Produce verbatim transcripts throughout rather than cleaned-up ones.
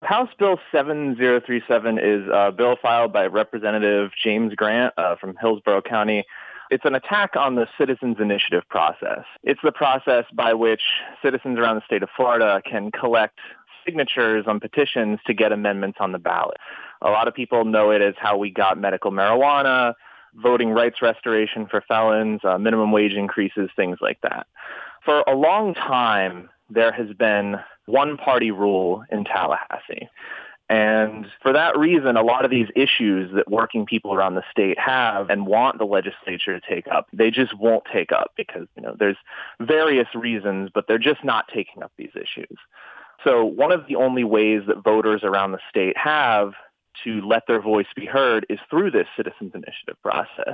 House Bill seven zero three seven is a bill filed by Representative James Grant uh, from Hillsborough County. It's an attack on the citizens' initiative process. It's the process by which citizens around the state of Florida can collect signatures on petitions to get amendments on the ballot. A lot of people know it as how we got medical marijuana, voting rights restoration for felons, uh, minimum wage increases, things like that. For a long time, there has been one-party rule in Tallahassee. And for that reason, a lot of these issues that working people around the state have and want the legislature to take up, they just won't take up because, you know, there's various reasons, but they're just not taking up these issues. So one of the only ways that voters around the state have to let their voice be heard is through this citizens initiative process.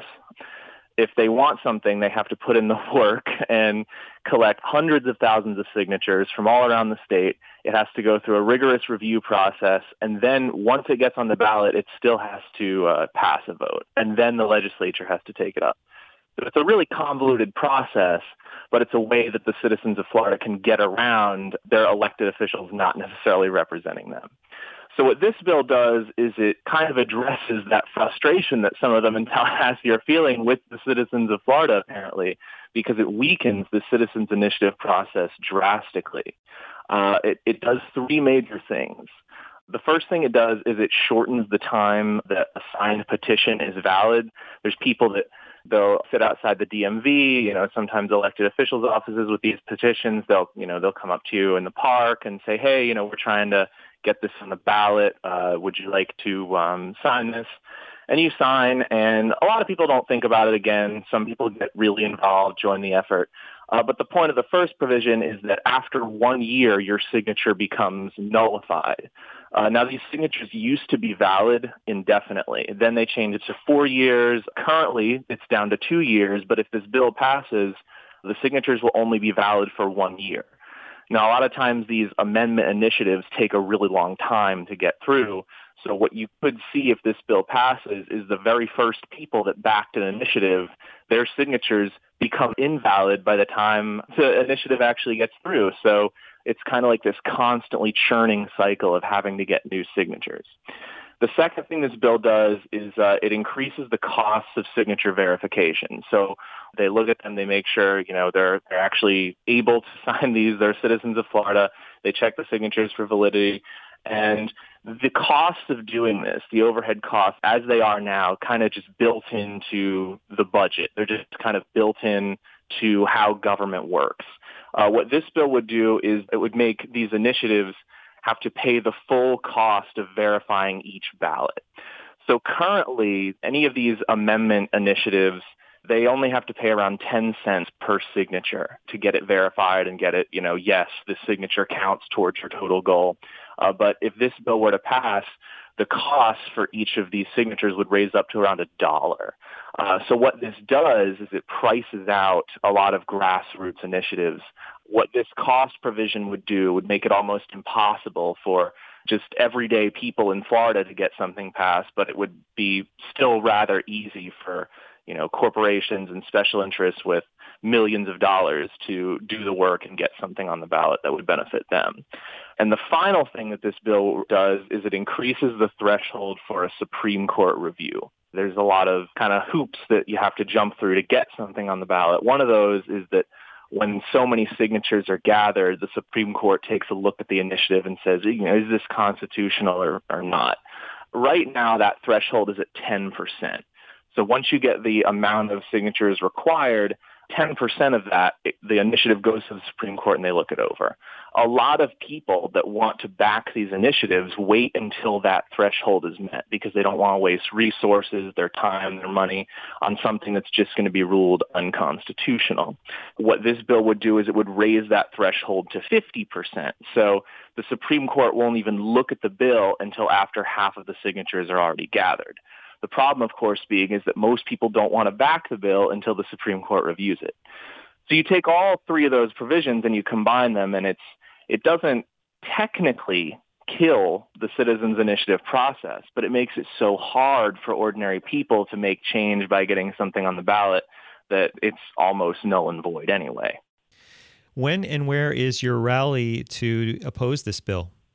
If they want something, they have to put in the work and collect hundreds of thousands of signatures from all around the state. It has to go through a rigorous review process. And then once it gets on the ballot, it still has to uh, pass a vote. And then the legislature has to take it up. So it's a really convoluted process, but it's a way that the citizens of Florida can get around their elected officials not necessarily representing them. So what this bill does is it kind of addresses that frustration that some of them in Tallahassee are feeling with the citizens of Florida, apparently, because it weakens the citizens initiative process drastically. Uh, it, it does three major things. The first thing it does is it shortens the time that a signed petition is valid. There's people that they'll sit outside the D M V, you know, sometimes elected officials' offices with these petitions. They'll, you know, they'll come up to you in the park and say, hey, you know, we're trying to get this on the ballot. Uh, would you like to um, sign this? And you sign, and a lot of people don't think about it again. Some people get really involved, join the effort. Uh, but the point of the first provision is that after one year, your signature becomes nullified. Uh, now, these signatures used to be valid indefinitely. Then they changed it to four years. Currently, it's down to two years. But if this bill passes, the signatures will only be valid for one year. Now, a lot of times these amendment initiatives take a really long time to get through. So what you could see if this bill passes is the very first people that backed an initiative, their signatures become invalid by the time the initiative actually gets through. So it's kind of like this constantly churning cycle of having to get new signatures. The second thing this bill does is uh, it increases the costs of signature verification. So they look at them, they make sure, you know, they're they're actually able to sign these. They're citizens of Florida. They check the signatures for validity. And the cost of doing this, the overhead costs, as they are now, kind of just built into the budget. They're just kind of built in to how government works. Uh, what this bill would do is it would make these initiatives have to pay the full cost of verifying each ballot. So currently, any of these amendment initiatives, they only have to pay around ten cents per signature to get it verified and get it, you know, yes, this signature counts towards your total goal. Uh, but if this bill were to pass, the cost for each of these signatures would raise up to around a dollar. Uh, so what this does is it prices out a lot of grassroots initiatives. What this cost provision would do would make it almost impossible for just everyday people in Florida to get something passed, but it would be still rather easy for, you know, corporations and special interests with millions of dollars to do the work and get something on the ballot that would benefit them. And the final thing that this bill does is it increases the threshold for a Supreme Court review. There's a lot of kind of hoops that you have to jump through to get something on the ballot. One of those is that when so many signatures are gathered, the Supreme Court takes a look at the initiative and says, you know, is this constitutional or, or not? Right now, that threshold is at ten percent. So once you get the amount of signatures required, ten percent of that, it, the initiative goes to the Supreme Court and they look it over. A lot of people that want to back these initiatives wait until that threshold is met because they don't want to waste resources, their time, their money on something that's just going to be ruled unconstitutional. What this bill would do is it would raise that threshold to fifty percent. So the Supreme Court won't even look at the bill until after half of the signatures are already gathered. The problem, of course, being is that most people don't want to back the bill until the Supreme Court reviews it. So you take all three of those provisions and you combine them, and it's it doesn't technically kill the citizens initiative process, but it makes it so hard for ordinary people to make change by getting something on the ballot that it's almost null and void anyway. When and where is your rally to oppose this bill?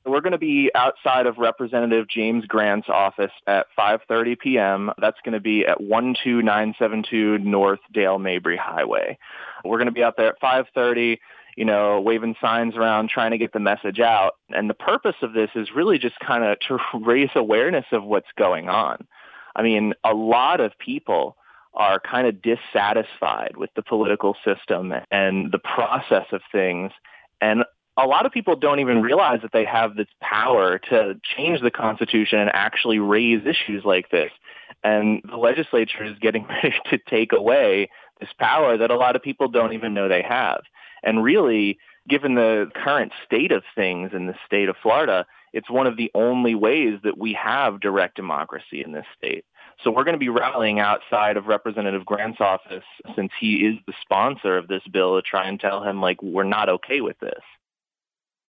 We're going to be outside of Representative James Grant's office at five thirty p.m. That's going to be at one two nine seven two North Dale Mabry Highway. We're going to be out there at five thirty, you know, waving signs around, trying to get the message out. And the purpose of this is really just kind of to raise awareness of what's going on. I mean, a lot of people are kind of dissatisfied with the political system and the process of things. And a lot of people don't even realize that they have this power to change the Constitution and actually raise issues like this. And the legislature is getting ready to take away this power that a lot of people don't even know they have. And really, given the current state of things in the state of Florida, it's one of the only ways that we have direct democracy in this state. So we're going to be rallying outside of Representative Grant's office, since he is the sponsor of this bill, to try and tell him, like, we're not okay with this.